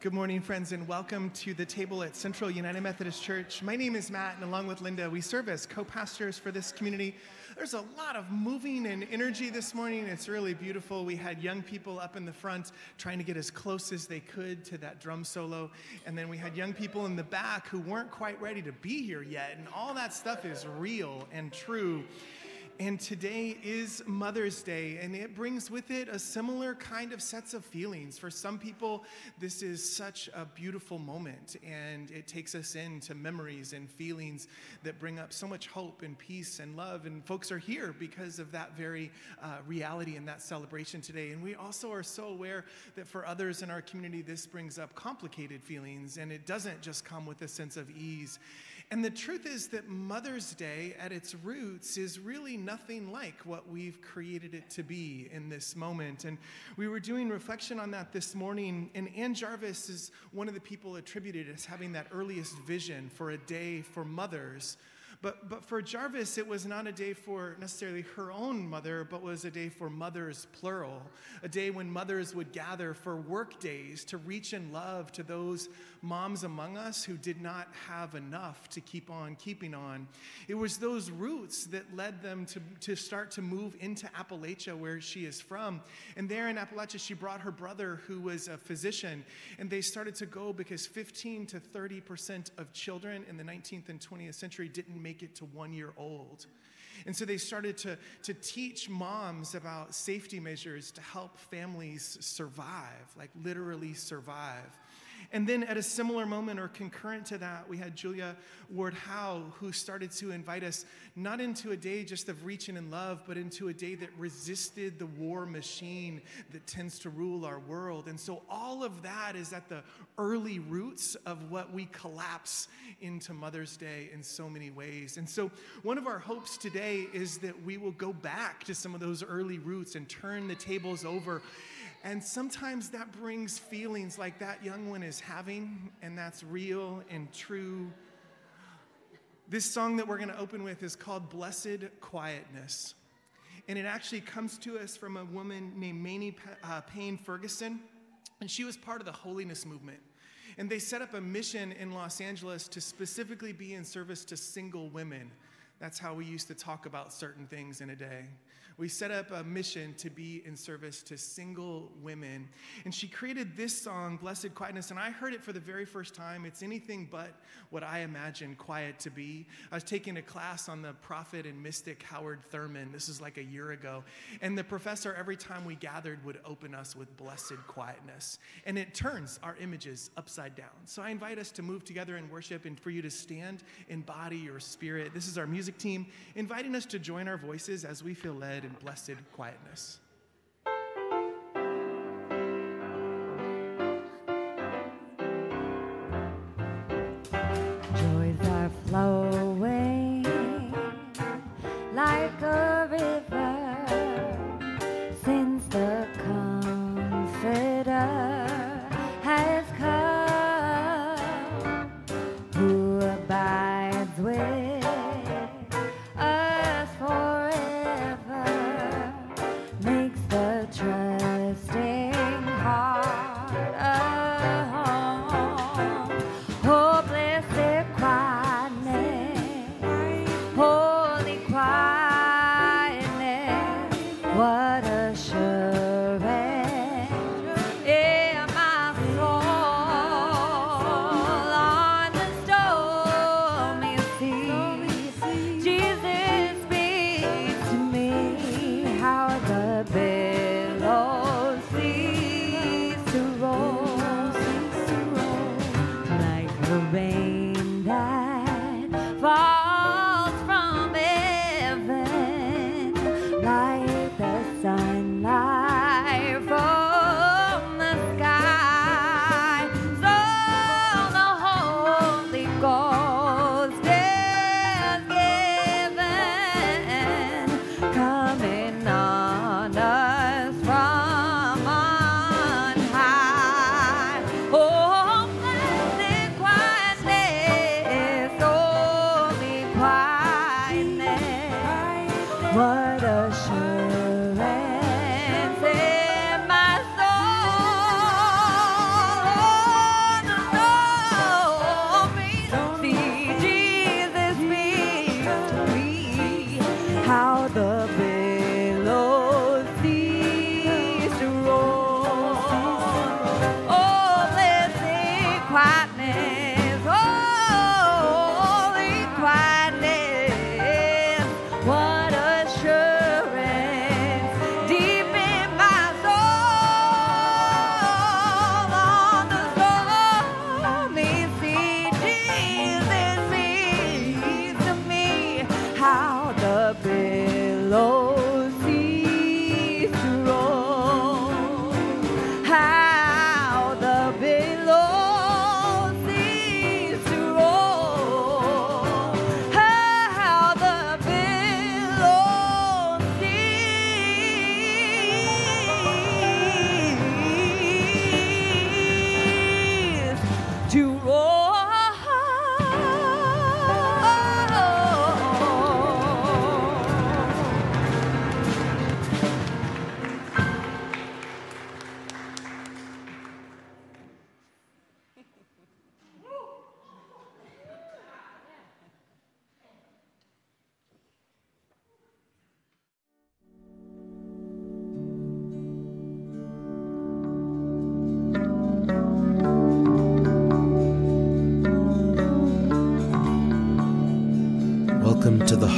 Good morning, friends, and welcome to the table at Central United Methodist Church. My name is Matt, and along with Linda, we serve as co-pastors for this community. There's a lot of moving and energy this morning. It's really beautiful. We had young people up in the front trying to get as close as they could to that drum solo, and then we had young people in the back who weren't quite ready to be here yet, and all that stuff is real and true. And today is Mother's Day, and it brings with it a similar kind of sets of feelings. For some people, this is such a beautiful moment, and it takes us into memories and feelings that bring up so much hope and peace and love. And folks are here because of that very reality and that celebration today. And we also are so aware that for others in our community, this brings up complicated feelings, and it doesn't just come with a sense of ease. And the truth is that Mother's Day at its roots is really nothing like what we've created it to be in this moment. And we were doing reflection on that this morning, and Ann Jarvis is one of the people attributed as having that earliest vision for a day for mothers. But for Jarvis, it was not a day for necessarily her own mother, but was a day for mothers, plural. A day when mothers would gather for work days to reach in love to those moms among us who did not have enough to keep on keeping on. It was those roots that led them to start to move into Appalachia, where she is from. And there in Appalachia, she brought her brother, who was a physician, and they started to go because 15 to 30% of children in the 19th and 20th century didn't make it to 1 year old. And so they started to teach moms about safety measures to help families survive, like literally survive. And then at a similar moment or concurrent to that, we had Julia Ward Howe, who started to invite us not into a day just of reaching in love, but into a day that resisted the war machine that tends to rule our world. And so all of that is at the early roots of what we collapse into Mother's Day in so many ways. And so one of our hopes today is that we will go back to some of those early roots and turn the tables over. And sometimes that brings feelings like that young one is having, and that's real and true. This song that we're going to open with is called Blessed Quietness. And it actually comes to us from a woman named Mamie Payne Ferguson, and she was part of the holiness movement. And they set up a mission in Los Angeles to specifically be in service to single women. That's how we used to talk about certain things in a day. We set up a mission to be in service to single women. And she created this song, Blessed Quietness, and I heard it for the very first time. It's anything but what I imagine quiet to be. I was taking a class on the prophet and mystic Howard Thurman. This is like a year ago. And the professor, every time we gathered, would open us with blessed quietness. And it turns our images upside down. So I invite us to move together in worship and for you to stand in body or spirit. This is our music team inviting us to join our voices as we feel led in blessed quietness. Joys are flowing like a river since the Comforter has come, who abides with us forever, makes the trusting heart a home. Oh, blessed quietness.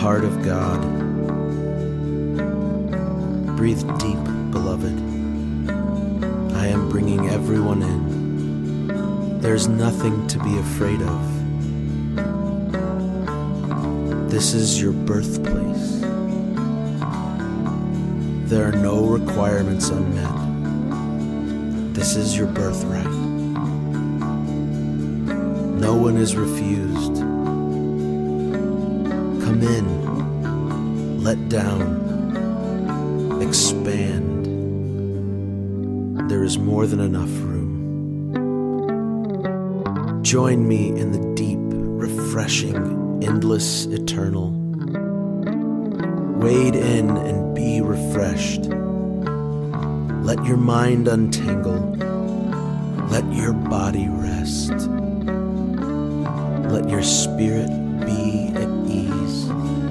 heart of God. Breathe deep, beloved. I am bringing everyone in. There's nothing to be afraid of. This is your birthplace. There are no requirements unmet. This is your birthright. No one is refused. Come in, let down, expand. There is more than enough room. Join me in the deep, refreshing, endless, eternal. Wade in and be refreshed. Let your mind untangle. Let your body rest. Let your spirit be at ease.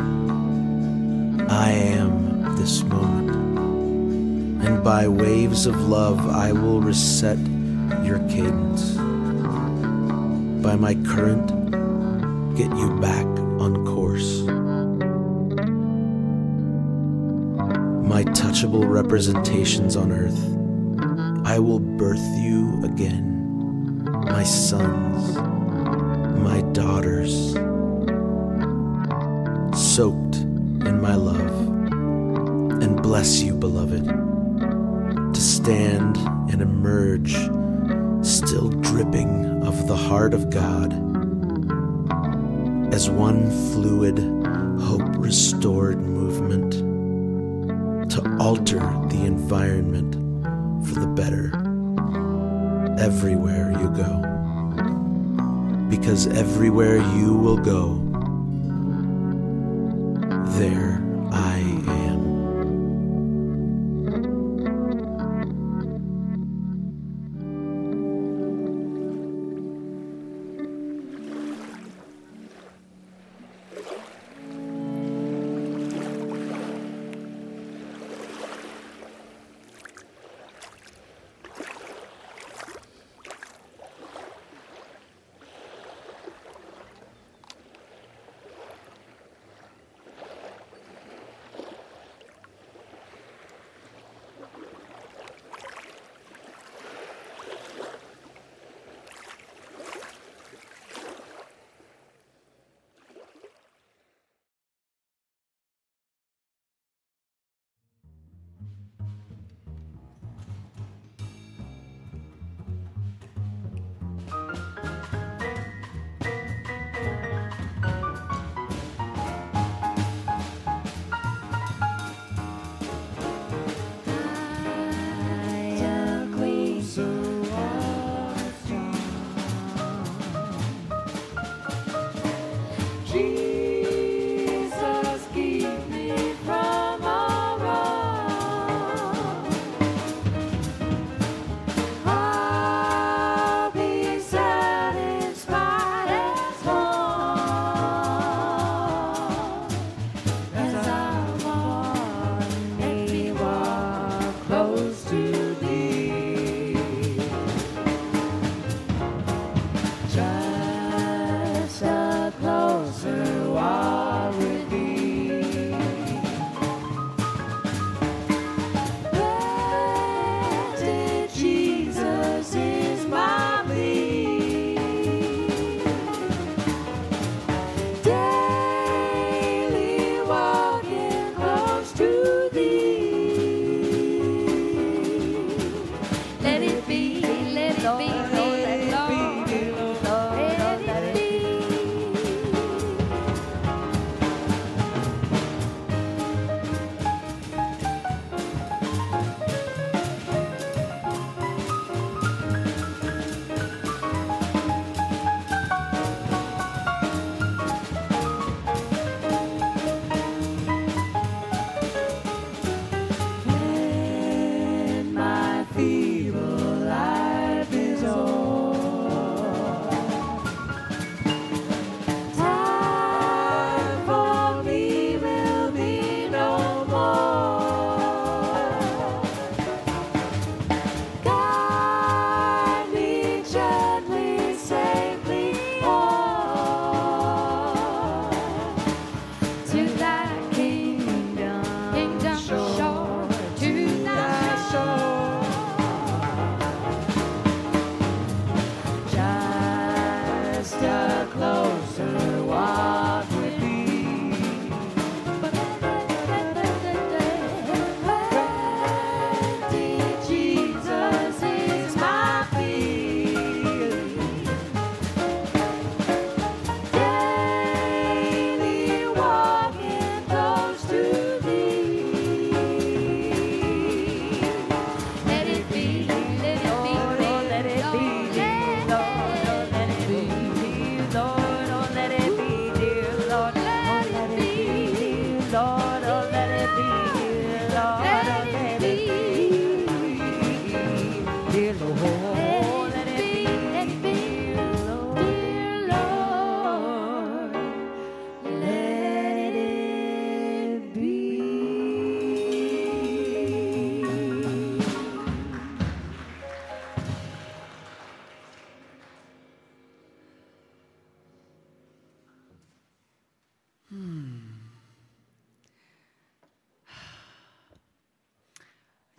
I am this moment, and by waves of love I will reset your cadence. By my current, get you back on course. My touchable representations on earth, I will birth you again, my sons, my daughters, soaked in my love, and bless you, beloved, to stand and emerge, still dripping of the heart of God, as one fluid, hope-restored movement to alter the environment for the better everywhere you go. Because everywhere you will go, there I am.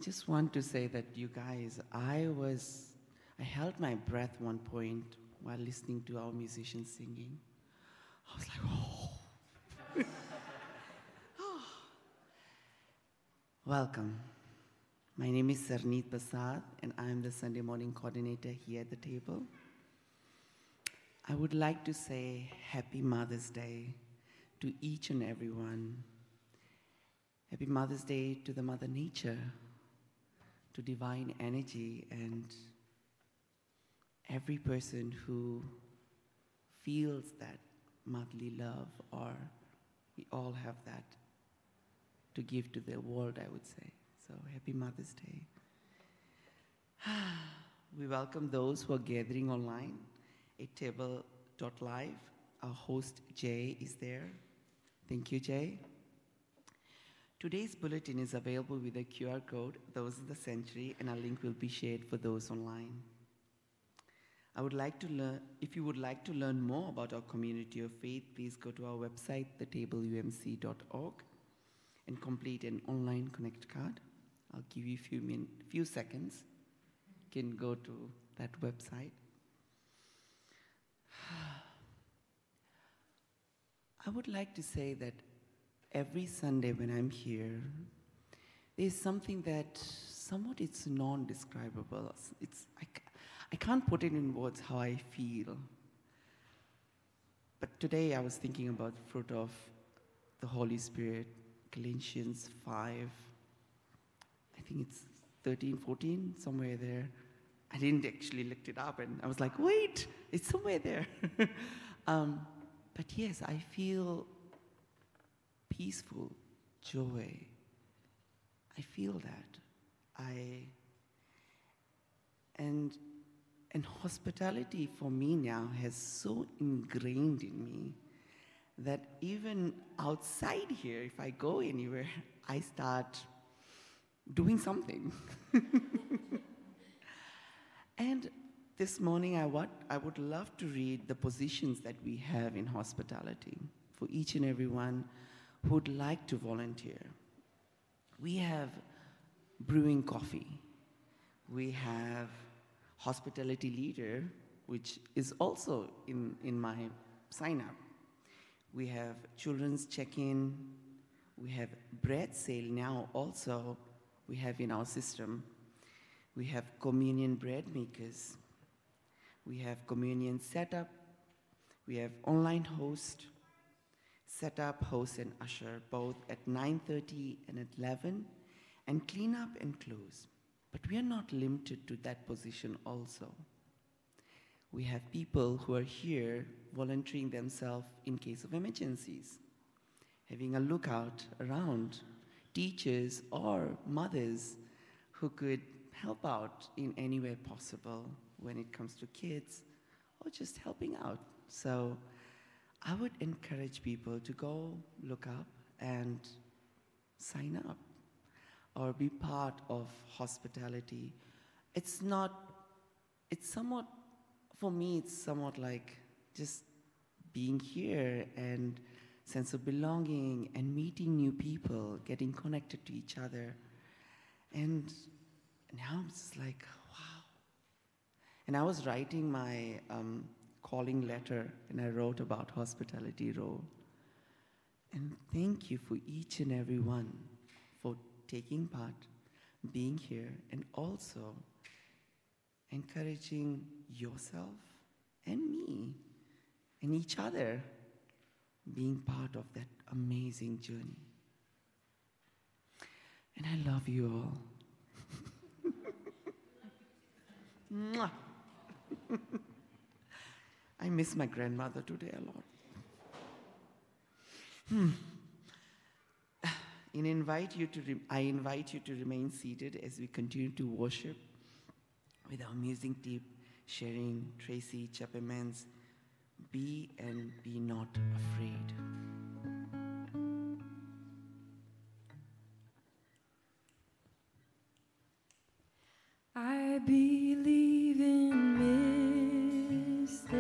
just want to say that you guys, I held my breath one point while listening to our musicians singing. I was like, oh. Welcome. My name is Sarneet Basad, and I'm the Sunday morning coordinator here at the table. I would like to say Happy Mother's Day to each and everyone. Happy Mother's Day to the Mother Nature, to divine energy, and every person who feels that motherly love, or we all have that to give to the world, I would say. So happy Mother's Day. We welcome those who are gathering online at table.live. Our host, Jay, is there. Thank you, Jay. Today's bulletin is available with a QR code, those in the sanctuary, and a link will be shared for those online. If you would like to learn more about our community of faith, please go to our website, thetableumc.org, and complete an online connect card. I'll give you a few seconds. You can go to that website. I would like to say that every Sunday when I'm here, there's something that somewhat it's non-describable. I can't put it in words how I feel. But today I was thinking about the fruit of the Holy Spirit, Galatians 5. I think it's 13, 14, somewhere there. I didn't actually look it up, and I was like, wait, it's somewhere there. But yes, I feel peaceful, joy. I feel that. And hospitality for me now has so ingrained in me that even outside here, if I go anywhere, I start doing something. And this morning, I would love to read the positions that we have in hospitality for each and everyone who would like to volunteer. We have brewing coffee. We have hospitality leader, which is also in my sign-up. We have children's check-in. We have bread sale now also we have in our system. We have communion bread makers. We have communion setup. We have online host, setup, host, and usher, both at 9:30 and at 11, and clean up and close. But we are not limited to that position also. We have people who are here volunteering themselves in case of emergencies, having a lookout around, teachers or mothers who could help out in any way possible when it comes to kids or just helping out. So I would encourage people to go look up and sign up or be part of hospitality. For me, it's somewhat like just being here and sense of belonging and meeting new people, getting connected to each other. And now I'm just like, wow. And I was writing my calling letter, and I wrote about hospitality role. And thank you for each and every one for taking part, being here, and also encouraging yourself and me and each other being part of that amazing journey. And I love you all. Mwah. I miss my grandmother today a lot. I invite you to remain seated as we continue to worship with our music team, sharing Tracy Chapman's Be and Be Not Afraid. I believe in mistakes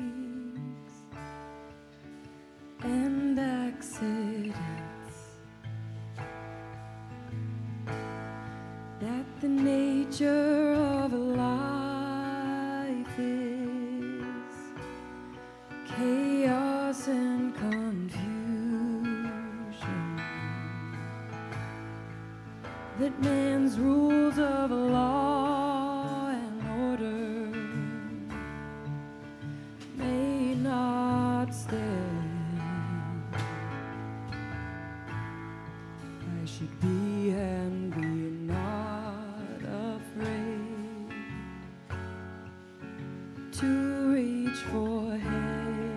and accidents that that man's rules of law and order may not stand. I should be and be not afraid to reach for heaven.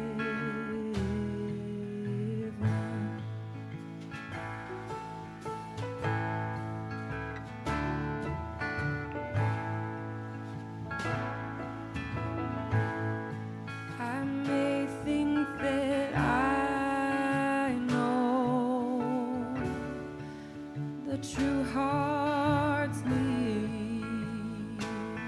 I may think that I know the true heart's needs.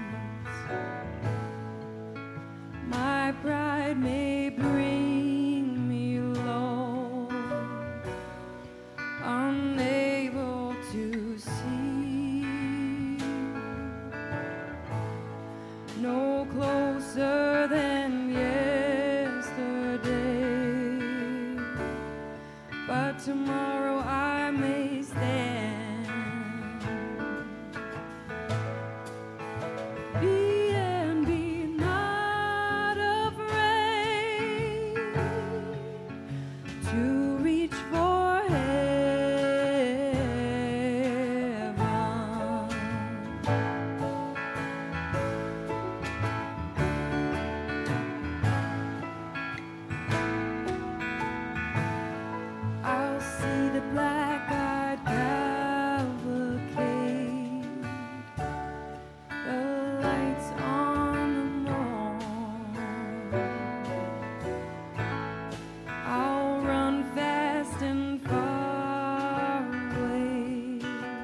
My pride may bring me low, unable to see, no closer than yesterday, but tomorrow I may stand. Be and be not afraid to reach for heaven. I'll see the black-eyed cavalcade, the lights on the lawn. I'll run fast and far away.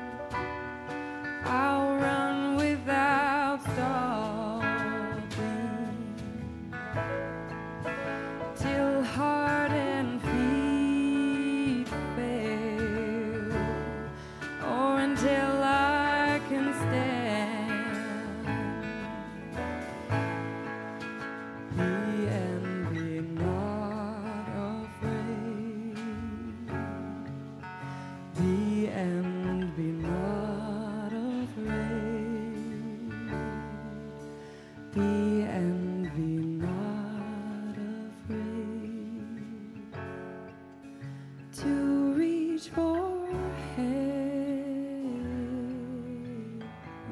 I'll run without stopping till heart and feet fail, or until I can stand. Be and be not afraid. Be and be not afraid. Be and be not afraid to reach for heaven.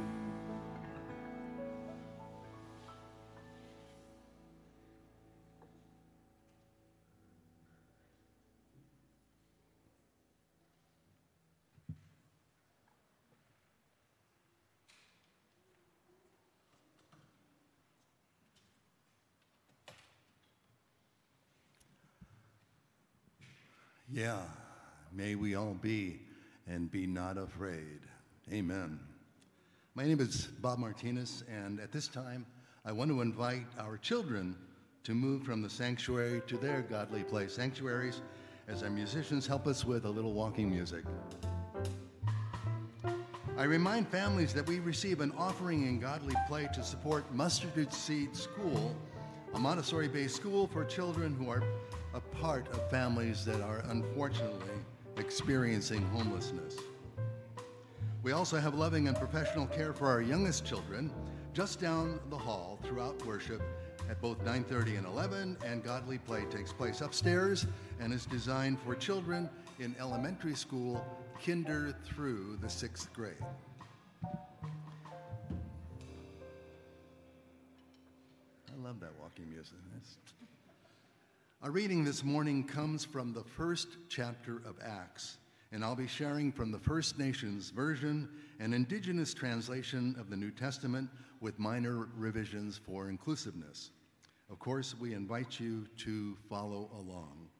Yeah, may we all be and be not afraid. Amen. My name is Bob Martinez, and at this time, I want to invite our children to move from the sanctuary to their godly place sanctuaries as our musicians help us with a little walking music. I remind families that we receive an offering in Godly Play to support Mustard Seed School, a Montessori-based school for children who are a part of families that are unfortunately experiencing homelessness. We also have loving and professional care for our youngest children just down the hall throughout worship at both 9:30 and 11, and Godly Play takes place upstairs and is designed for children in elementary school, kinder through the 6th grade. I love that walking music. Our reading this morning comes from the first chapter of Acts, and I'll be sharing from the First Nations version, an indigenous translation of the New Testament with minor revisions for inclusiveness. Of course, we invite you to follow along.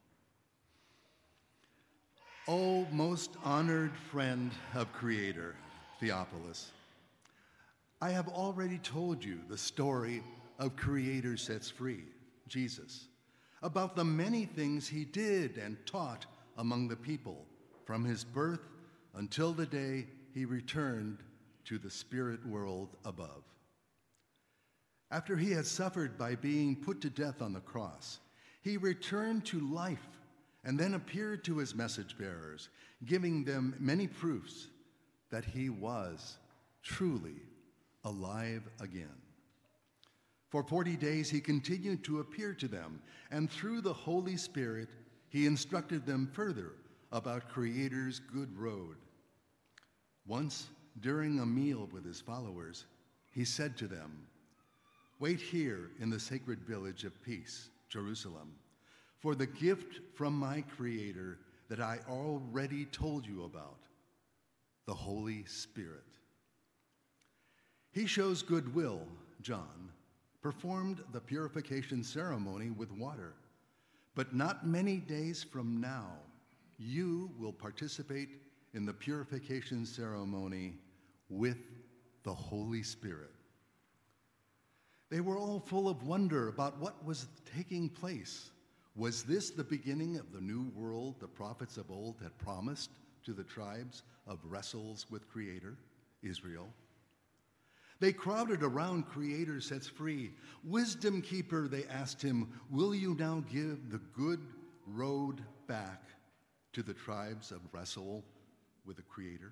O most honored friend of Creator, Theophilus, I have already told you the story of Creator Sets Free, Jesus, about the many things he did and taught among the people from his birth until the day he returned to the spirit world above. After he had suffered by being put to death on the cross, he returned to life and then appeared to his message bearers, giving them many proofs that he was truly alive again. For 40 days he continued to appear to them, and through the Holy Spirit he instructed them further about Creator's good road. Once, during a meal with his followers, he said to them, "Wait here in the sacred village of peace, Jerusalem, for the gift from my Creator that I already told you about, the Holy Spirit." He shows goodwill, John, performed the purification ceremony with water, but not many days from now, you will participate in the purification ceremony with the Holy Spirit. They were all full of wonder about what was taking place. Was this the beginning of the new world the prophets of old had promised to the tribes of wrestles with Creator, Israel? They crowded around Creator sets free. "Wisdom keeper," they asked him, "will you now give the good road back to the tribes of wrestle with the Creator?"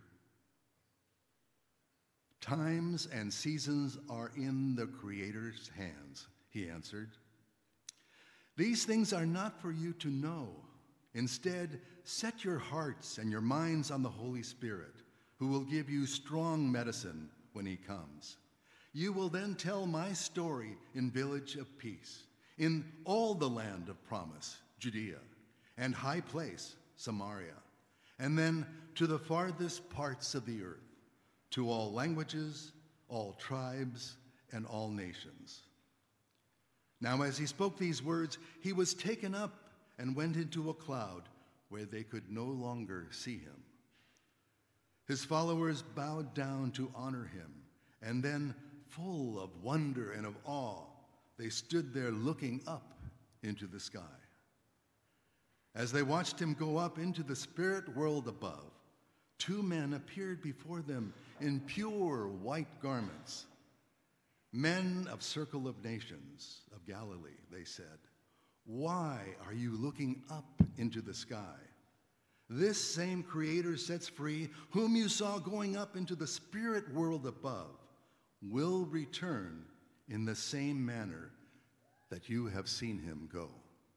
"Times and seasons are in the Creator's hands," he answered. "These things are not for you to know. Instead, set your hearts and your minds on the Holy Spirit, who will give you strong medicine when he comes. You will then tell my story in Village of Peace, in all the land of promise, Judea, and high place, Samaria, and then to the farthest parts of the earth, to all languages, all tribes, and all nations." Now, as he spoke these words, he was taken up and went into a cloud where they could no longer see him. His followers bowed down to honor him, and then, full of wonder and of awe, they stood there looking up into the sky. As they watched him go up into the spirit world above, two men appeared before them in pure white garments. "Men of Circle of Nations of Galilee," they said, "why are you looking up into the sky? This same Creator sets free, whom you saw going up into the spirit world above, will return in the same manner that you have seen him go."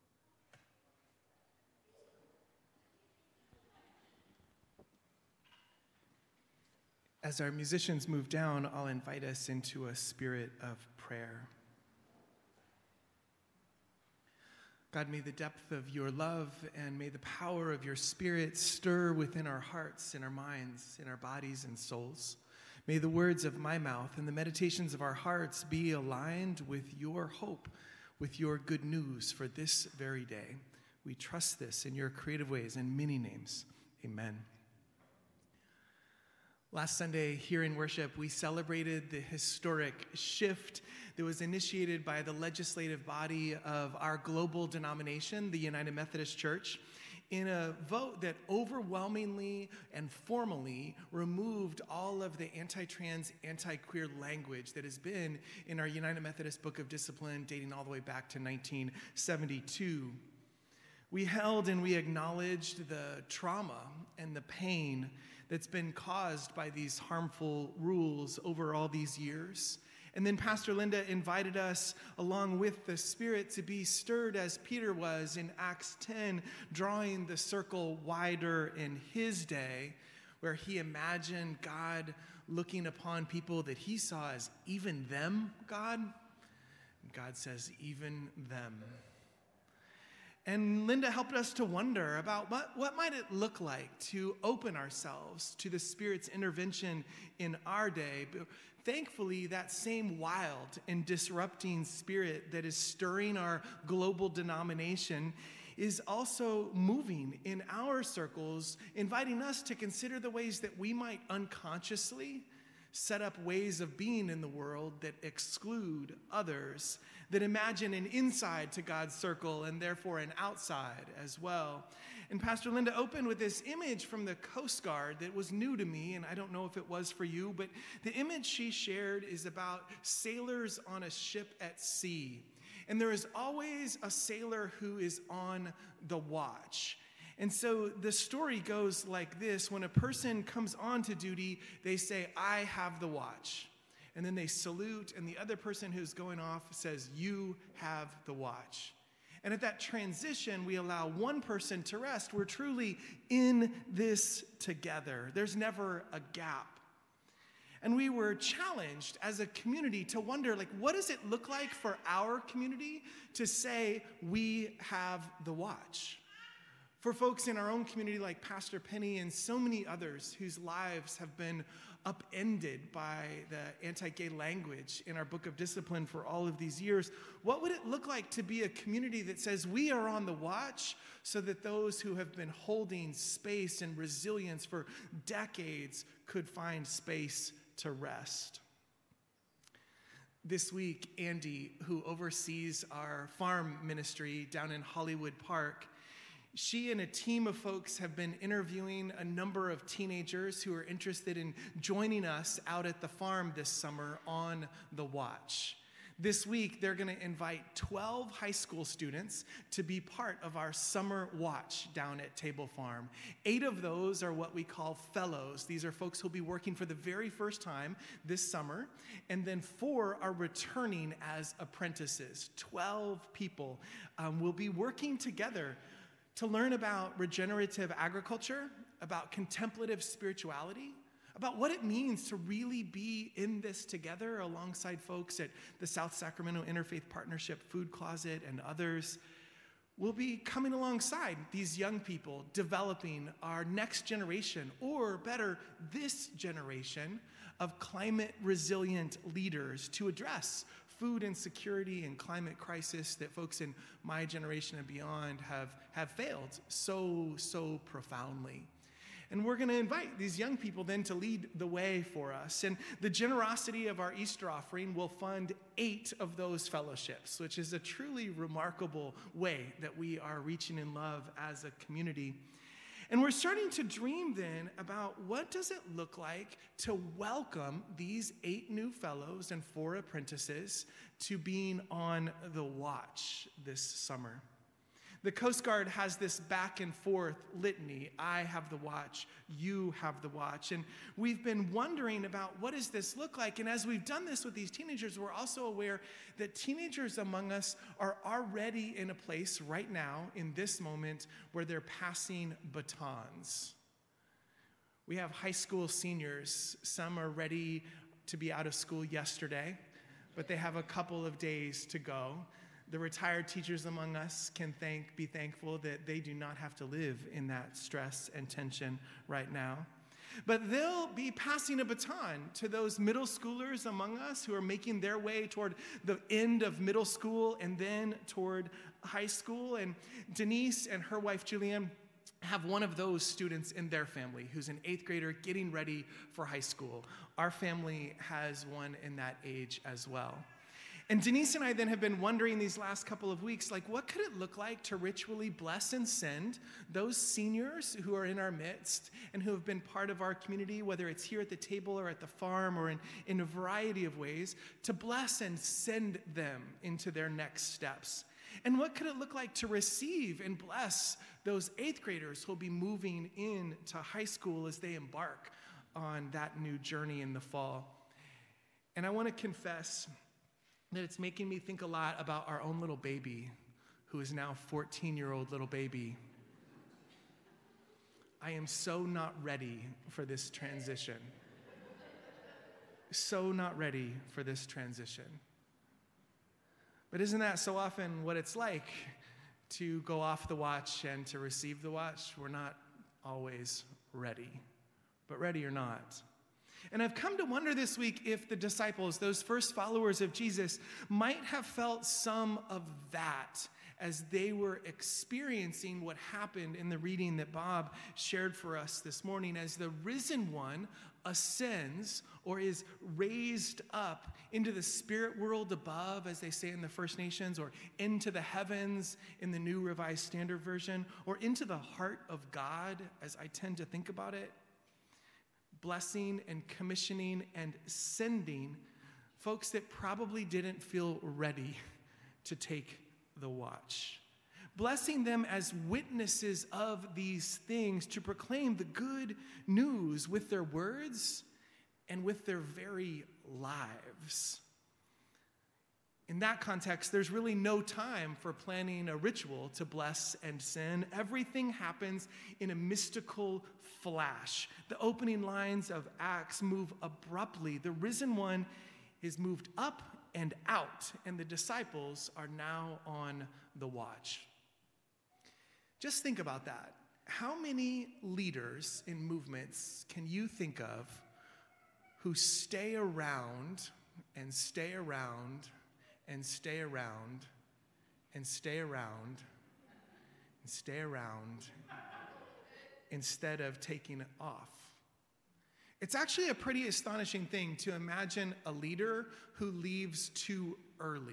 As our musicians move down, I'll invite us into a spirit of prayer. God, may the depth of your love and may the power of your Spirit stir within our hearts, in our minds, in our bodies and souls. May the words of my mouth and the meditations of our hearts be aligned with your hope, with your good news for this very day. We trust this in your creative ways in many names. Amen. Last Sunday here in worship, we celebrated the historic shift that was initiated by the legislative body of our global denomination, the United Methodist Church, in a vote that overwhelmingly and formally removed all of the anti-trans, anti-queer language that has been in our United Methodist Book of Discipline dating all the way back to 1972. We held and we acknowledged the trauma and the pain that's been caused by these harmful rules over all these years. And then Pastor Linda invited us, along with the Spirit, to be stirred as Peter was in Acts 10, drawing the circle wider in his day, where he imagined God looking upon people that he saw as even them, God. And God says, even them. And Linda helped us to wonder about what might it look like to open ourselves to the Spirit's intervention in our day. But thankfully, that same wild and disrupting Spirit that is stirring our global denomination is also moving in our circles, inviting us to consider the ways that we might unconsciously set up ways of being in the world that exclude others, that imagine an inside to God's circle and therefore an outside as well. And Pastor Linda opened with this image from the Coast Guard that was new to me, and I don't know if it was for you, but the image she shared is about sailors on a ship at sea. And there is always a sailor who is on the watch. And so the story goes like this. When a person comes on to duty, they say, "I have the watch." And then they salute, and the other person who's going off says, "You have the watch." And at that transition, we allow one person to rest. We're truly in this together. There's never a gap. And we were challenged as a community to wonder, what does it look like for our community to say we have the watch? For folks in our own community like Pastor Penny and so many others whose lives have been upended by the anti-gay language in our book of discipline for all of these years, what would it look like to be a community that says we are on the watch so that those who have been holding space and resilience for decades could find space to rest? This week, Andy, who oversees our farm ministry down in Hollywood Park, she and a team of folks have been interviewing a number of teenagers who are interested in joining us out at the farm this summer on the watch. This week, they're going to invite 12 high school students to be part of our summer watch down at Table Farm. 8 of those are what we call fellows. These are folks who'll be working for the very first time this summer. And then 4 are returning as apprentices. 12 people will be working together to learn about regenerative agriculture, about contemplative spirituality, about what it means to really be in this together alongside folks at the South Sacramento Interfaith Partnership Food Closet and others. We'll be coming alongside these young people, developing our next generation, or better, this generation of climate resilient leaders to address food insecurity and climate crisis that folks in my generation and beyond have failed so profoundly. And we're going to invite these young people then to lead the way for us. And the generosity of our Easter offering will fund 8 of those fellowships, which is a truly remarkable way that we are reaching in love as a community. And we're starting to dream then about what does it look like to welcome these 8 new fellows and 4 apprentices to being on the watch this summer. The Coast Guard has this back and forth litany. I have the watch, you have the watch. And we've been wondering about what does this look like? And as we've done this with these teenagers, we're also aware that teenagers among us are already in a place right now in this moment where they're passing batons. We have high school seniors. Some are ready to be out of school yesterday, but they have a couple of days to go. The retired teachers among us can be thankful that they do not have to live in that stress and tension right now. But they'll be passing a baton to those middle schoolers among us who are making their way toward the end of middle school and then toward high school. And Denise and her wife, Julianne, have one of those students in their family who's an 8th grader getting ready for high school. Our family has one in that age as well. And Denise and I then have been wondering these last couple of weeks, what could it look like to ritually bless and send those seniors who are in our midst and who have been part of our community, whether it's here at the table or at the farm or in a variety of ways, to bless and send them into their next steps? And what could it look like to receive and bless those 8th graders who will be moving into high school as they embark on that new journey in the fall? And I want to confess that it's making me think a lot about our own little baby, who is now 14-year-old little baby. I am so not ready for this transition. So not ready for this transition. But isn't that so often what it's like to go off the watch and to receive the watch? We're not always ready, but ready or not. And I've come to wonder this week if the disciples, those first followers of Jesus, might have felt some of that as they were experiencing what happened in the reading that Bob shared for us this morning, as the risen one ascends or is raised up into the spirit world above, as they say in the First Nations, or into the heavens in the New Revised Standard Version, or into the heart of God, as I tend to think about it. Blessing and commissioning and sending folks that probably didn't feel ready to take the watch. blessing them as witnesses of these things to proclaim the good news with their words and with their very lives. In that context, there's really no time for planning a ritual to bless and sin. Everything happens in a mystical flash. The opening lines of Acts move abruptly. The risen one is moved up and out, and the disciples are now on the watch. Just think about that. How many leaders in movements can you think of who stay around and stay around and stay around and stay around and stay around instead of taking off? It's actually a pretty astonishing thing to imagine a leader who leaves too early.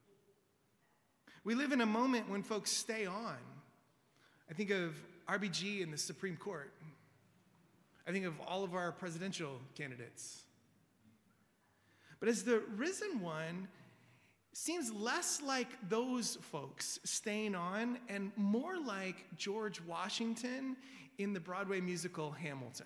We live in a moment when folks stay on. I think of RBG in the Supreme Court. I think of all of our presidential candidates. But as the risen one, seems less like those folks staying on and more like George Washington in the Broadway musical Hamilton.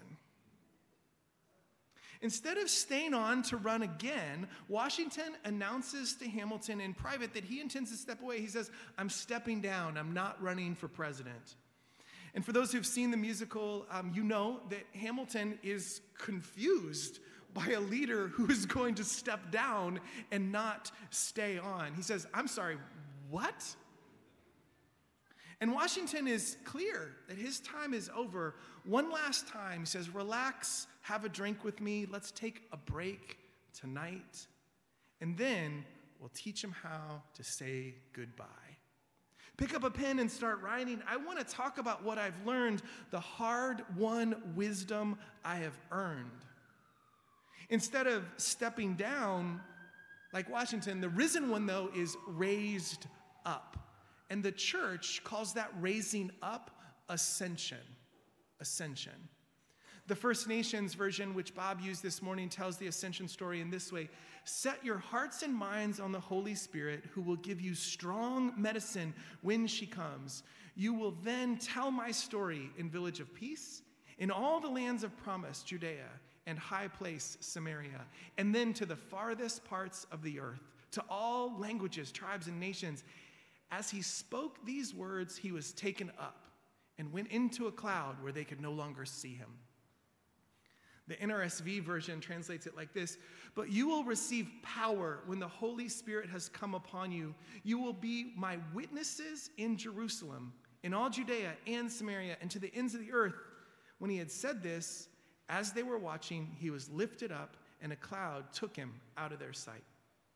Instead of staying on to run again, Washington announces to Hamilton in private that he intends to step away. He says, "I'm stepping down. I'm not running for president." And for those who've seen the musical, you know that Hamilton is confused by a leader who is going to step down and not stay on. He says, "I'm sorry, what?" And Washington is clear that his time is over. One last time, he says, "Relax, have a drink with me. Let's take a break tonight. And then we'll teach him how to say goodbye." Pick up a pen and start writing. I want to talk about what I've learned, the hard-won wisdom I have earned. Instead of stepping down, like Washington, the risen one, though, is raised up. And the church calls that raising up ascension. Ascension. The First Nations version, which Bob used this morning, tells the ascension story in this way: "Set your hearts and minds on the Holy Spirit, who will give you strong medicine when she comes. You will then tell my story in Village of Peace, in all the lands of promise, Judea, and high place, Samaria, and then to the farthest parts of the earth, to all languages, tribes, and nations." As he spoke these words, he was taken up and went into a cloud where they could no longer see him. The NRSV version translates it like this: "But you will receive power when the Holy Spirit has come upon you. You will be my witnesses in Jerusalem, in all Judea and Samaria, and to the ends of the earth." When he had said this, as they were watching, he was lifted up, and a cloud took him out of their sight.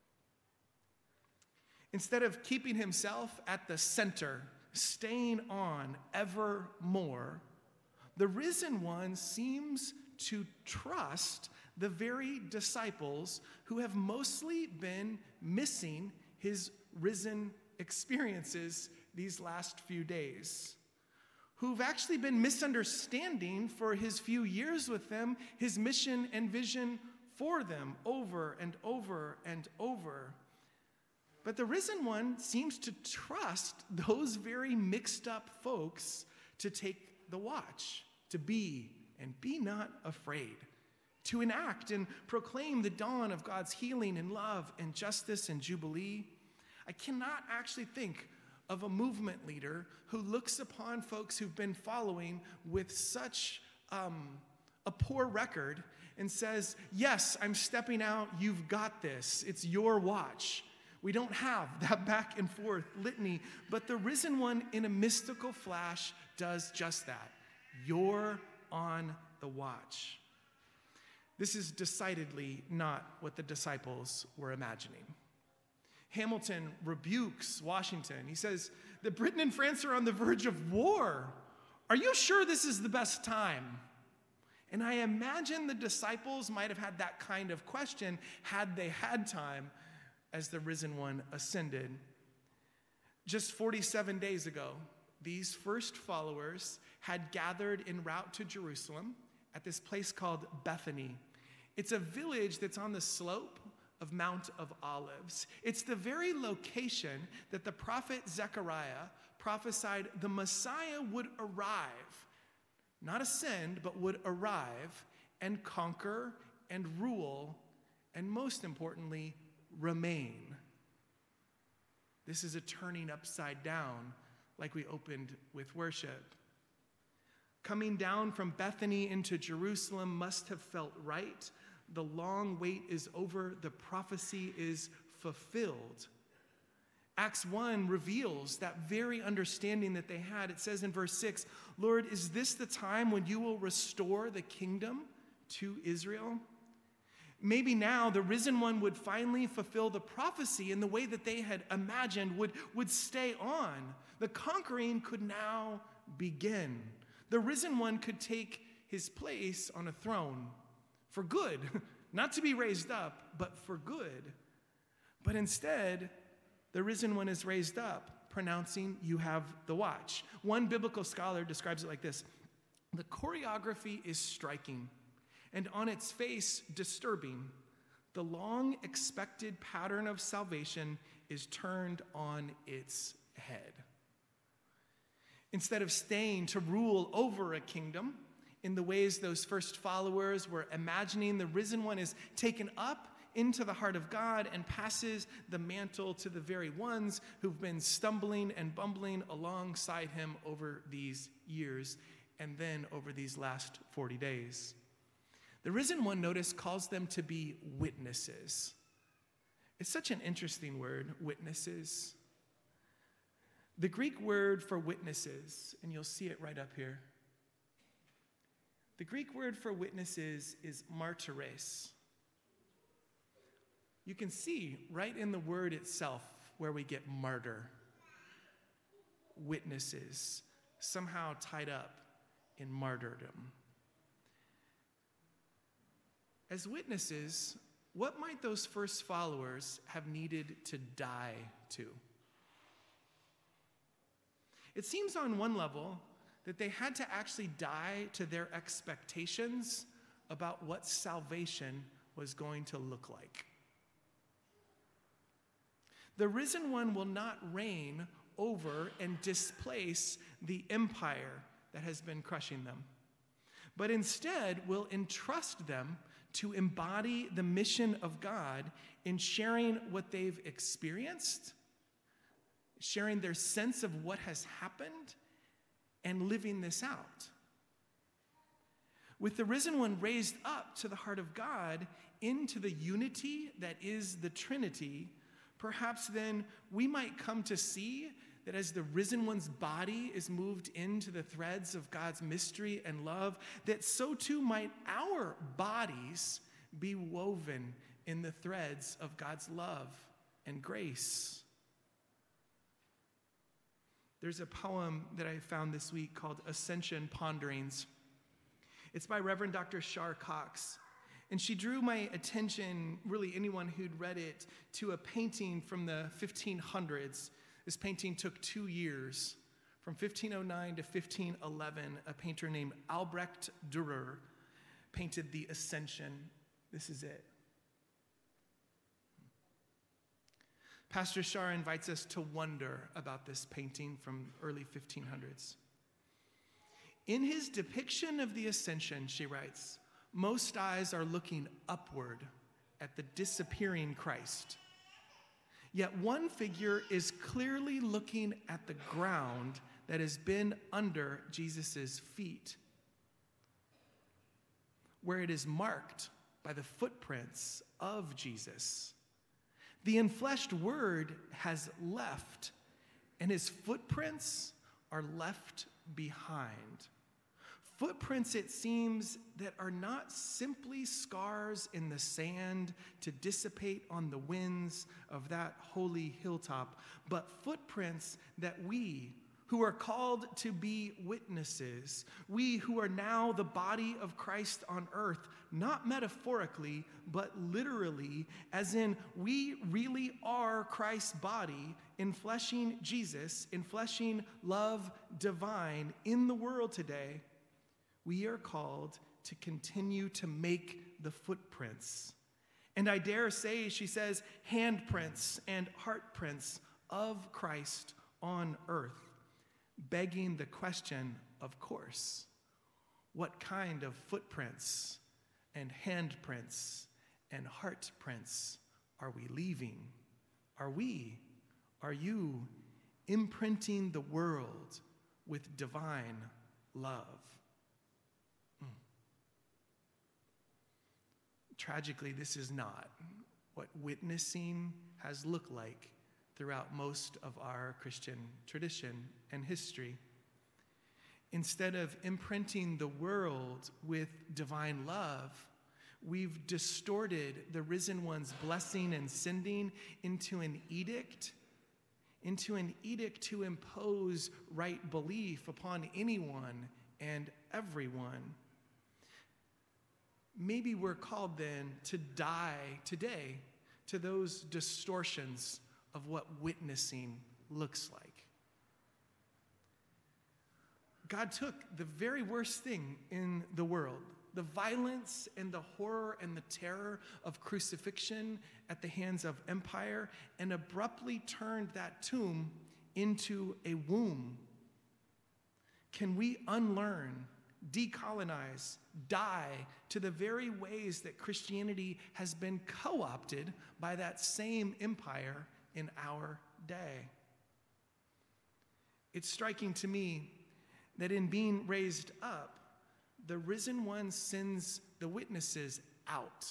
Instead of keeping himself at the center, staying on ever more, the risen one seems to trust the very disciples who have mostly been missing his risen experiences these last few days, who've actually been misunderstanding for his few years with them his mission and vision for them over and over and over. But the risen one seems to trust those very mixed up folks to take the watch, to be and be not afraid, to enact and proclaim the dawn of God's healing and love and justice and jubilee. I cannot actually think of a movement leader who looks upon folks who've been following with such a poor record and says, "Yes, I'm stepping out, you've got this, it's your watch." We don't have that back and forth litany, but the risen one in a mystical flash does just that. You're on the watch. This is decidedly not what the disciples were imagining. Hamilton rebukes Washington. He says that Britain and France are on the verge of war. Are you sure this is the best time? And I imagine the disciples might have had that kind of question had they had time as the risen one ascended. Just 47 days ago, these first followers had gathered en route to Jerusalem at this place called Bethany. It's a village that's on the slope of Mount of Olives. It's the very location that the prophet Zechariah prophesied the Messiah would arrive, not ascend, but would arrive and conquer and rule, and most importantly, remain. This is a turning upside down, like we opened with worship. Coming down from Bethany into Jerusalem must have felt right. The long wait is over. The prophecy is fulfilled. Acts 1 reveals that very understanding that they had. It says in verse 6, Lord, is this the time when you will restore the kingdom to Israel? Maybe now the risen one would finally fulfill the prophecy in the way that they had imagined would stay on. The conquering could now begin. The risen one could take his place on a throne for good, not to be raised up, but for good. But instead, the risen one is raised up, pronouncing, you have the watch. One biblical scholar describes it like this: the choreography is striking, and on its face, disturbing. The long-expected pattern of salvation is turned on its head. Instead of staying to rule over a kingdom in the ways those first followers were imagining, the risen one is taken up into the heart of God and passes the mantle to the very ones who've been stumbling and bumbling alongside him over these years and then over these last 40 days. The risen one, notice, calls them to be witnesses. It's such an interesting word, witnesses. The Greek word for witnesses, and you'll see it right up here. The Greek word for witnesses is martyres. You can see right in the word itself where we get martyr. Witnesses, somehow tied up in martyrdom. As witnesses, what might those first followers have needed to die to? It seems on one level that they had to actually die to their expectations about what salvation was going to look like. The risen one will not reign over and displace the empire that has been crushing them, but instead will entrust them to embody the mission of God in sharing what they've experienced, sharing their sense of what has happened, and living this out. With the risen one raised up to the heart of God into the unity that is the Trinity, perhaps then we might come to see that as the risen one's body is moved into the threads of God's mystery and love, that so too might our bodies be woven in the threads of God's love and grace. There's a poem that I found this week called Ascension Ponderings. It's by Reverend Dr. Shar Cox. And she drew my attention, really anyone who'd read it, to a painting from the 1500s. This painting took 2 years. From 1509 to 1511, a painter named Albrecht Dürer painted the Ascension. This is it. Pastor Shar invites us to wonder about this painting from early 1500s. In his depiction of the Ascension, she writes, most eyes are looking upward at the disappearing Christ. Yet one figure is clearly looking at the ground that has been under Jesus' feet, where it is marked by the footprints of Jesus. The enfleshed Word has left, and his footprints are left behind. Footprints, it seems, that are not simply scars in the sand to dissipate on the winds of that holy hilltop, but footprints that we, who are called to be witnesses, we who are now the body of Christ on earth, not metaphorically, but literally, as in we really are Christ's body, enfleshing Jesus, enfleshing love divine in the world today, we are called to continue to make the footprints. And I dare say, she says, handprints and heartprints of Christ on earth, begging the question, of course, what kind of footprints and handprints and heart prints are we leaving? Are you imprinting the world with divine love? Tragically, this is not what witnessing has looked like throughout most of our Christian tradition and history. Instead of imprinting the world with divine love, we've distorted the risen one's blessing and sending into an edict to impose right belief upon anyone and everyone. Maybe we're called then to die today to those distortions of what witnessing looks like. God took the very worst thing in the world, the violence and the horror and the terror of crucifixion at the hands of empire, and abruptly turned that tomb into a womb. Can we unlearn, decolonize, die to the very ways that Christianity has been co-opted by that same empire in our day? It's striking to me that in being raised up, the risen one sends the witnesses out.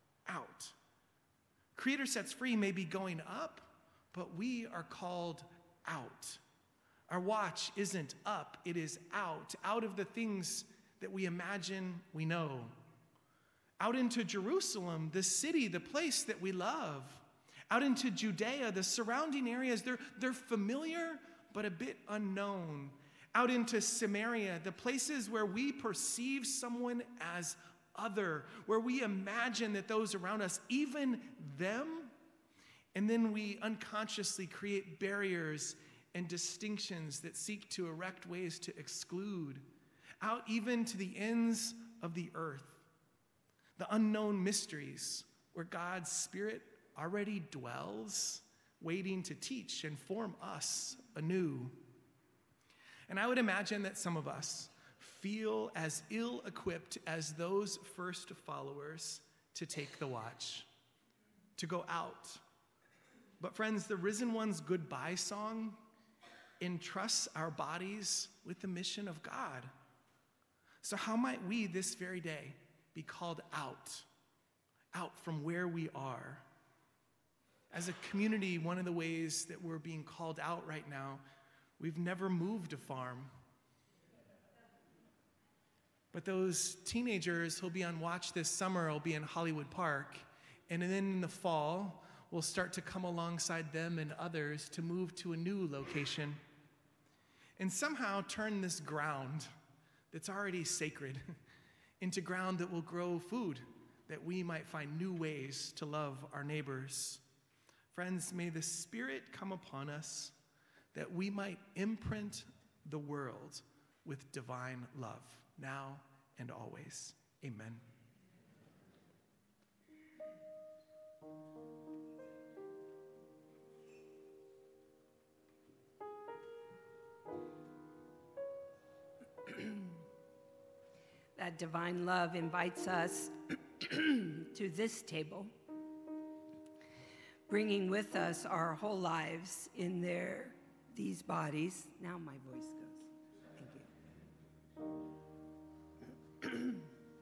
Creator sets free may be going up, but we are called out. Our watch isn't up, it is out of the things that we imagine we know. Out into Jerusalem, the city, the place that we love. Out into Judea, the surrounding areas, they're familiar but a bit unknown. Out into Samaria, the places where we perceive someone as other, where we imagine that those around us, even them, and then we unconsciously create barriers and distinctions that seek to erect ways to exclude. Out even to the ends of the earth, the unknown mysteries where God's Spirit already dwells, waiting to teach and form us anew. And I would imagine that some of us feel as ill-equipped as those first followers to take the watch, to go out. But friends, the risen one's goodbye song entrusts our bodies with the mission of God. So how might we this very day be called out from where we are? As a community, one of the ways that we're being called out right now, we've never moved a farm. But those teenagers who'll be on watch this summer will be in Hollywood Park, and then in the fall, we'll start to come alongside them and others to move to a new location and somehow turn this ground that's already sacred into ground that will grow food, that we might find new ways to love our neighbors. Friends, may the Spirit come upon us that we might imprint the world with divine love, now and always. Amen. That divine love invites us to this table, bringing with us our whole lives in these bodies. Now my voice goes. Thank you.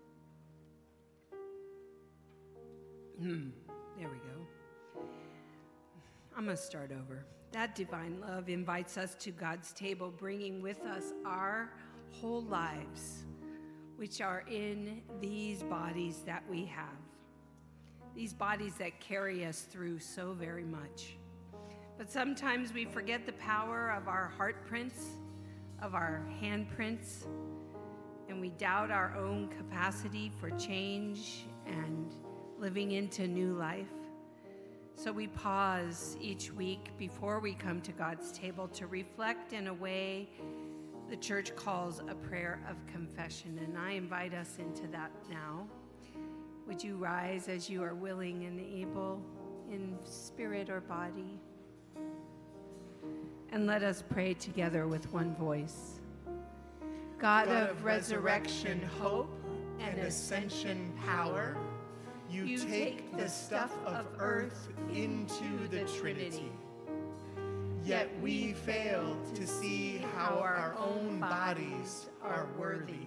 There we go. I'm going to start over. That divine love invites us to God's table, bringing with us our whole lives, which are in these bodies that we have. These bodies that carry us through so very much. But sometimes we forget the power of our heart prints, of our handprints, and we doubt our own capacity for change and living into new life. So we pause each week before we come to God's table to reflect in a way the church calls a prayer of confession, and I invite us into that now. Would you rise as you are willing and able in spirit or body? And let us pray together with one voice. God of resurrection, hope, and ascension power, you take the stuff of earth into the Trinity. Yet we fail to see how our own bodies are worthy.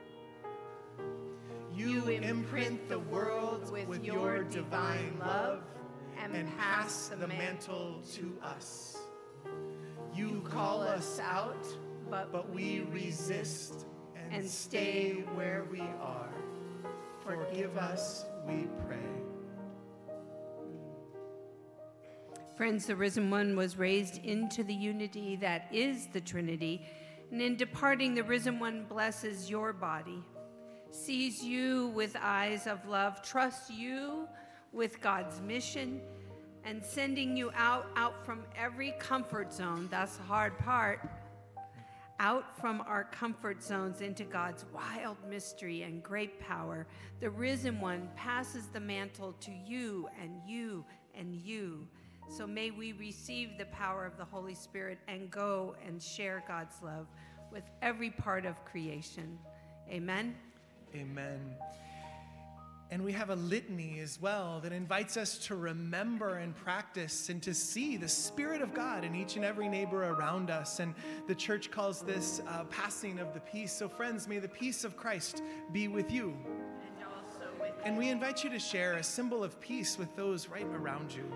You imprint the world with your divine love and pass the mantle to us. You call us out, but we resist and stay where we are. Forgive us, we pray. Friends, the risen one was raised into the unity that is the Trinity, and in departing, the risen one blesses your body, sees you with eyes of love, trusts you with God's mission, and sending you out from every comfort zone. That's the hard part. Out from our comfort zones into God's wild mystery and great power. The risen one passes the mantle to you and you and you. So may we receive the power of the Holy Spirit and go and share God's love with every part of creation. Amen. Amen. And we have a litany as well that invites us to remember and practice and to see the Spirit of God in each and every neighbor around us. And the church calls this passing of the peace. So friends, may the peace of Christ be with you. And also with And we invite you to share a symbol of peace with those right around you.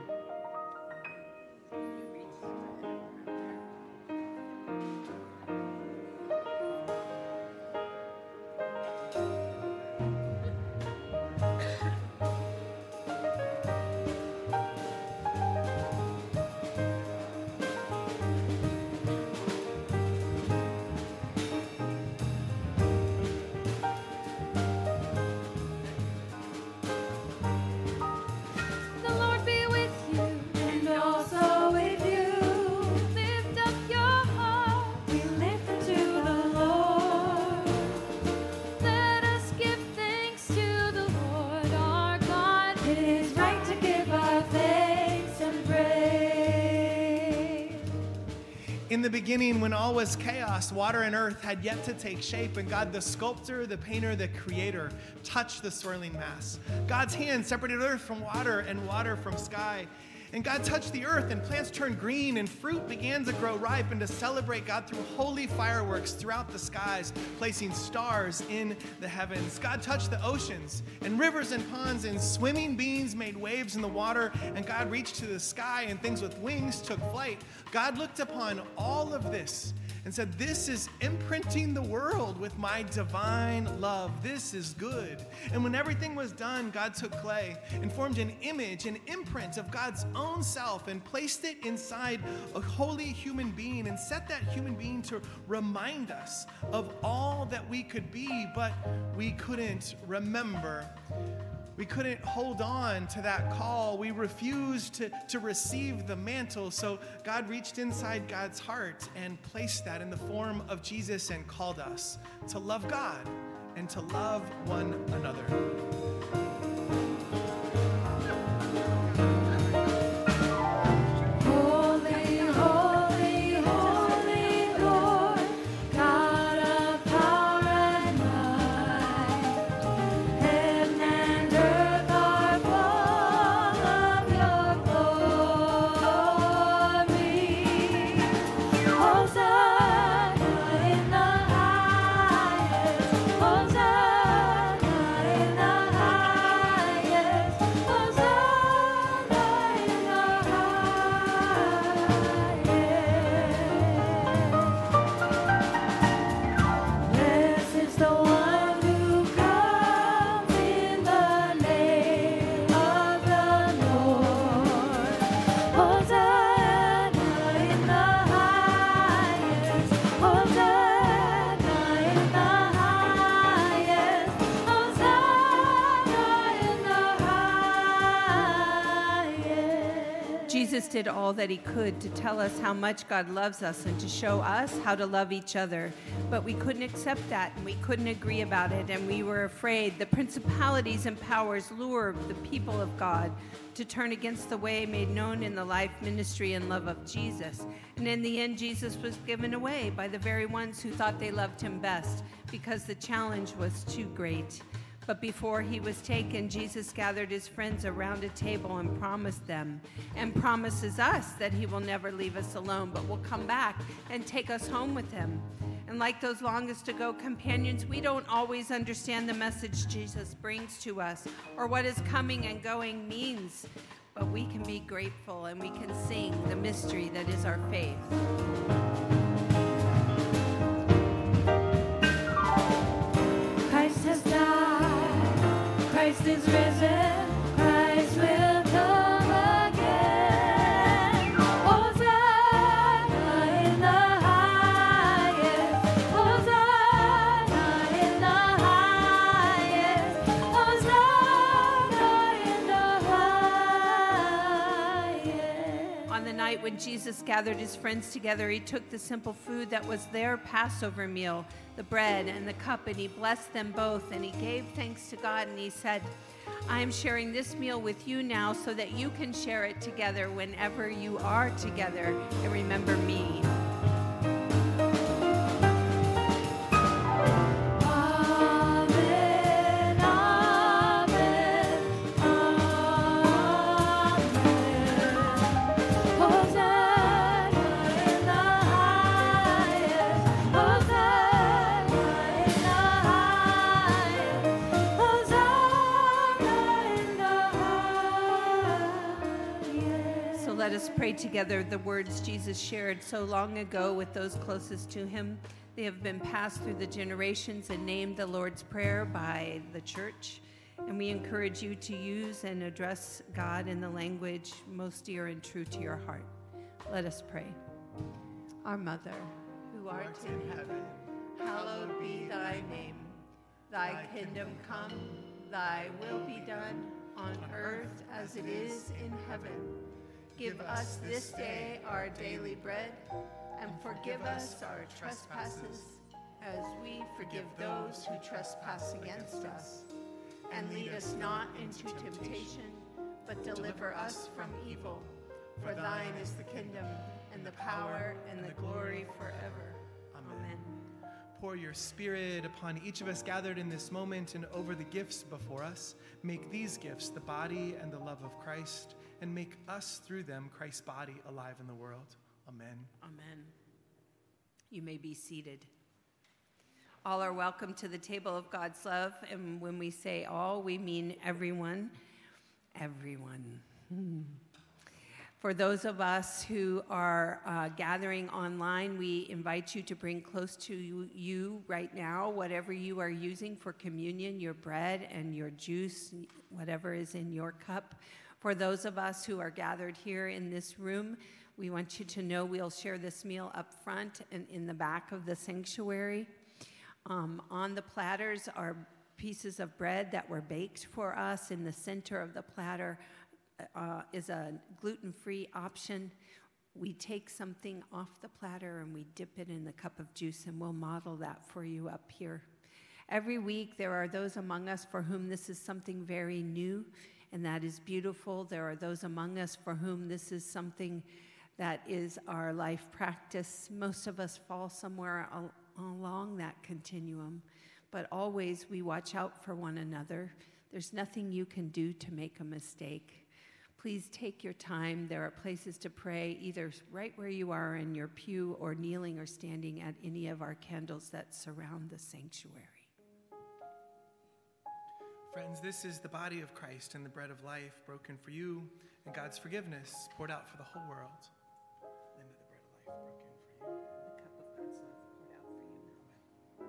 The Lord be with you, and also with you. Lift up your heart, we lift it to the Lord. Let us give thanks to the Lord our God. It is right to give our thanks and praise. In the beginning, when all was chaos, water and earth had yet to take shape, and God, the sculptor, the painter, the creator, touched the swirling mass. God's hand separated earth from water and water from sky. And God touched the earth, and plants turned green, and fruit began to grow ripe, and to celebrate, God threw holy fireworks throughout the skies, placing stars in the heavens. God touched the oceans, and rivers and ponds, and swimming beings made waves in the water, and God reached to the sky, and things with wings took flight. God looked upon all of this and said, "This is imprinting the world with my divine love. This is good." And when everything was done, God took clay and formed an image, an imprint of God's own self, and placed it inside a holy human being, and set that human being to remind us of all that we could be, but we couldn't remember. We couldn't hold on to that call. We refused to receive the mantle. So God reached inside God's heart and placed that in the form of Jesus and called us to love God and to love one another. Holy, holy, holy Lord, God of power and might. Heaven and earth are full of your glory. Hosanna in the highest. Hosanna in the Jesus did all that he could to tell us how much God loves us and to show us how to love each other. But we couldn't accept that, and we couldn't agree about it, and we were afraid. The principalities and powers lured the people of God to turn against the way made known in the life, ministry, and love of Jesus. And in the end, Jesus was given away by the very ones who thought they loved him best because the challenge was too great. But before he was taken, Jesus gathered his friends around a table and promised them, and promises us that he will never leave us alone, but will come back and take us home with him. And like those longest ago companions, we don't always understand the message Jesus brings to us or what his coming and going means, but we can be grateful and we can sing the mystery that is our faith. Christ has died, Christ is risen, Christ will come again. Hosanna in the highest, Hosanna in the highest, Hosanna in the highest. On the night when Jesus gathered his friends together, he took the simple food that was their Passover meal, the bread and the cup, and he blessed them both, and he gave thanks to God, and he said, I am sharing this meal with you now so that you can share it together whenever you are together, and remember me. Amen, amen, amen. Hosanna in the highest, Hosanna in the highest, Hosanna in the highest. So let us pray together the words Jesus shared so long ago with those closest to him. They have been passed through the generations and named the Lord's Prayer by the church. And we encourage you to use and address God in the language most dear and true to your heart. Let us pray. Our Mother, who art in heaven, hallowed be thy name. Thy kingdom come, thy will be done on earth as it is in heaven. Give us this day our daily bread, and forgive us our trespasses, as we forgive those who trespass against us. And lead us not into temptation, but deliver us from evil. For thine is the kingdom, and the power, and the glory forever. Amen. Pour your Spirit upon each of us gathered in this moment and over the gifts before us. Make these gifts the body and the love of Christ, and make us through them Christ's body alive in the world. Amen. Amen. You may be seated. All are welcome to the table of God's love, and when we say all, we mean everyone. Everyone. For those of us who are gathering online, we invite you to bring close to you right now whatever you are using for communion, your bread and your juice, whatever is in your cup. For those of us who are gathered here in this room, we want you to know we'll share this meal up front and in the back of the sanctuary. On the platters are pieces of bread that were baked for us. In the center of the platter is a gluten-free option. We take something off the platter and we dip it in the cup of juice, and we'll model that for you up here. Every week there are those among us for whom this is something very new, and that is beautiful. There are those among us for whom this is something that is our life practice. Most of us fall somewhere along that continuum, but always we watch out for one another. There's nothing you can do to make a mistake. Please take your time. There are places to pray, either right where you are in your pew or kneeling or standing at any of our candles that surround the sanctuary. Friends, this is the body of Christ and the bread of life broken for you, and God's forgiveness poured out for the whole world. Linda, the bread of life broken for you. The cup of God's love poured out for you now.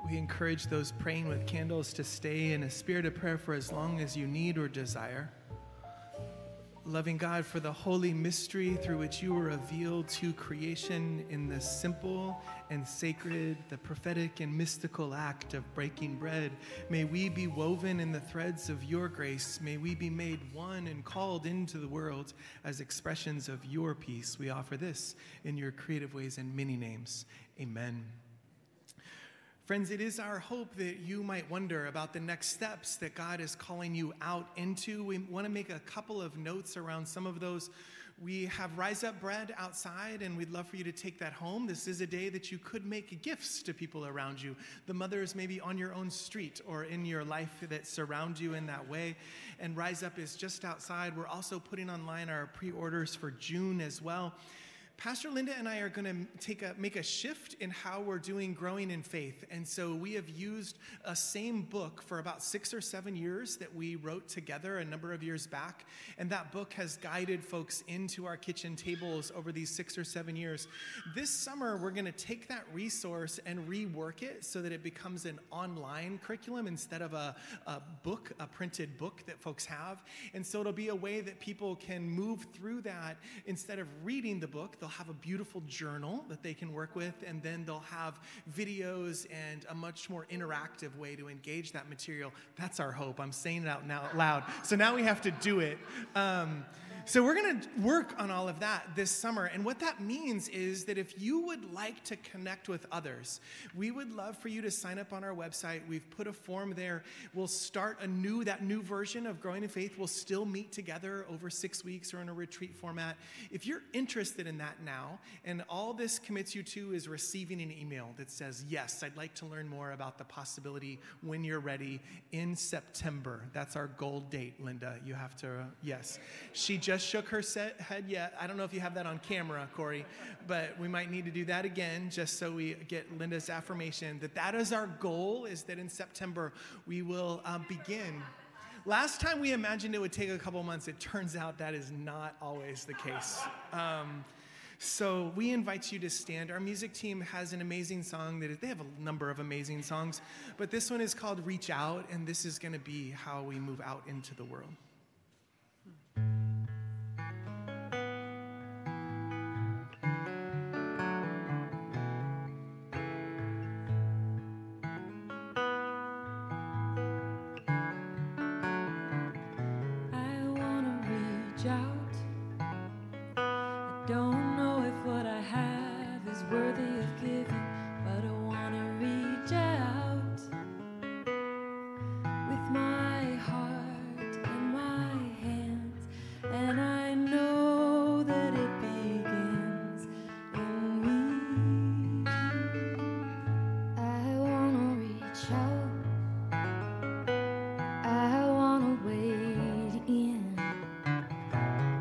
We encourage those praying with candles to stay in a spirit of prayer for as long as you need or desire. Loving God, for the holy mystery through which you were revealed to creation in the simple and sacred, the prophetic and mystical act of breaking bread, may we be woven in the threads of your grace. May we be made one and called into the world as expressions of your peace. We offer this in your creative ways and many names. Amen. Friends, it is our hope that you might wonder about the next steps that God is calling you out into. We want to make a couple of notes around some of those. We have Rise Up Bread outside, and we'd love for you to take that home. This is a day that you could make gifts to people around you. The mothers maybe on your own street or in your life that surround you in that way. And Rise Up is just outside. We're also putting online our pre-orders for June as well. Pastor Linda and I are going to make a shift in how we're doing Growing in Faith. And so we have used a same book for about 6 or 7 years that we wrote together a number of years back. And that book has guided folks into our kitchen tables over these 6 or 7 years. This summer, we're going to take that resource and rework it so that it becomes an online curriculum instead of a printed book that folks have. And so it'll be a way that people can move through that instead of reading the book. They'll have a beautiful journal that they can work with, and then they'll have videos and a much more interactive way to engage that material. That's our hope. I'm saying it out now loud. So now we have to do it. So we're going to work on all of that this summer. And what that means is that if you would like to connect with others, we would love for you to sign up on our website. We've put a form there. We'll start that new version of Growing in Faith. We'll still meet together over 6 weeks or in a retreat format. If you're interested in that now, and all this commits you to is receiving an email that says, yes, I'd like to learn more about the possibility when you're ready in September. That's our goal date, Linda. You have to, yes. She just shook her head yet. I don't know if you have that on camera, Corey, but we might need to do that again just so we get Linda's affirmation that is our goal, is that in September we will begin. Last time we imagined it would take a couple months. It turns out that is not always the case. So we invite you to stand. Our music team has an amazing song. They have a number of amazing songs, but this one is called Reach Out, and this is going to be how we move out into the world. Don't know if what I have is worthy of giving, but I want to reach out with my heart and my hands, and I know that it begins in me. I want to reach out, I want to wade in.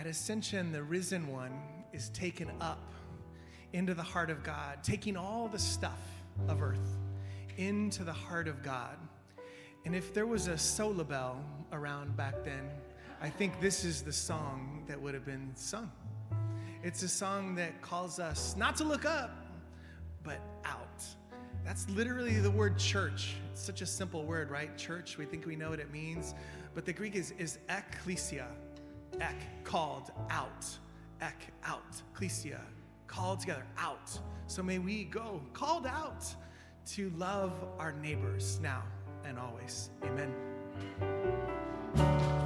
ascension, the risen one is taken up into the heart of God, taking all the stuff of earth into the heart of God. And if there was a sola bell around back then, I think this is the song that would have been sung. It's a song that calls us not to look up, but out. That's literally the word church. It's such a simple word, right? Church, we think we know what it means. But the Greek is ekklesia. Ek, called, out. Ek, out. Klesia, called together, out. So may we go called out to love our neighbors now and always. Amen.